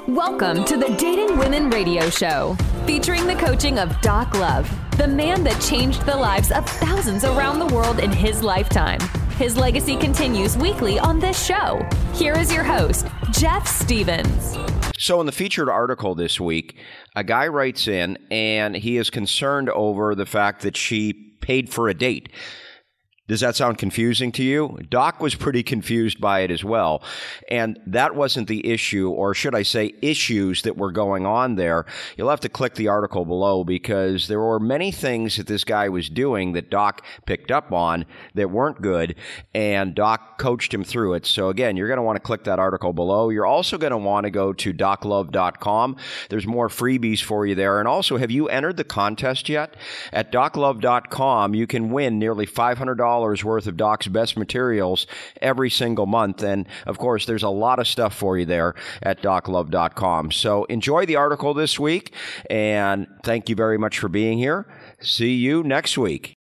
Welcome to the Dating Women Radio Show, featuring the coaching of Doc Love, the man that changed the lives of thousands around the world in his lifetime. His legacy continues weekly on this show. Here is your host, Jeff Stevens. So in the featured article this week, a guy writes in and he is concerned over the fact that she paid for a date. Does that sound confusing to you? Doc was pretty confused by it as well. And that wasn't the issue, or should I say issues that were going on there. You'll have to click the article below because there were many things that this guy was doing that Doc picked up on that weren't good, and Doc coached him through it. So again, you're going to want to click that article below. You're also going to want to go to doclove.com. There's more freebies for you there. And also, have you entered the contest yet? At doclove.com, you can win nearly $500 worth of Doc's best materials every single month. And of course, there's a lot of stuff for you there at doclove.com. So enjoy the article this week, and thank you very much for being here. See you next week.